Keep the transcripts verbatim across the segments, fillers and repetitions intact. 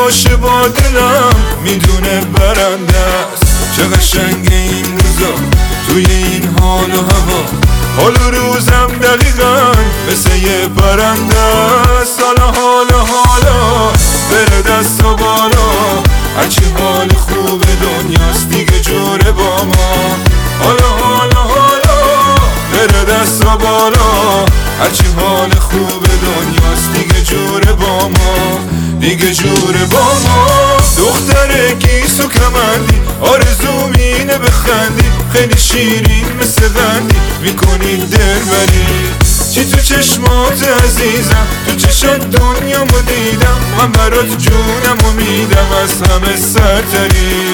باشه با دلم میدونه برنده است. چه قشنگ این روزا توی این حال و هوا، حال و روزم دقیقا مثل یه پرنده است. حالا حالا حالا بره دست و بالا، هرچی حال خوب دنیاست دیگه جوره با ما. حالا حالا حالا بره دست و بالا، هرچی حال خوب دنیاست دیگه جوره با ما، دیگه جوره با ما. دختر گیس و کمندی آرزوم اینه بخندی، خیلی شیرین مثل قندی میکنی دل بری. چی تو چشمات عزیزم، تو چشات دنیامو دیدم، من برات جونمو میدم از همه سرتری.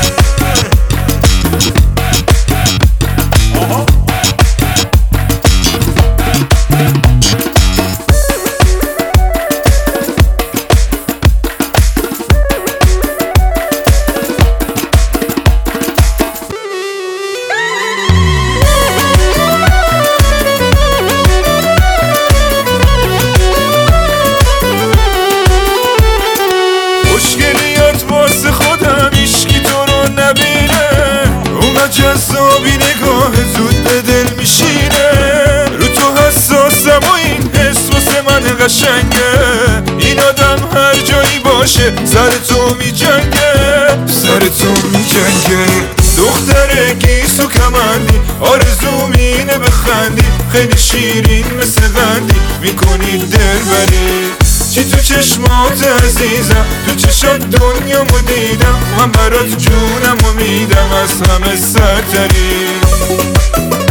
جذابی نگاه زود به دل میشینه، رو تو حساسم و این حس واسه من قشنگه. این آدم هر جایی باشه سر تو میجنگه، سر تو میجنگه. دختر گیس و کمندی آرزوم اینه بخندی، خیلی شیرین مثل قندی میکنی دل بری. چی تو چشمات عزیزم، تو چشات دنیامو دیدم، من برات جونمو میدم از همه سرتری.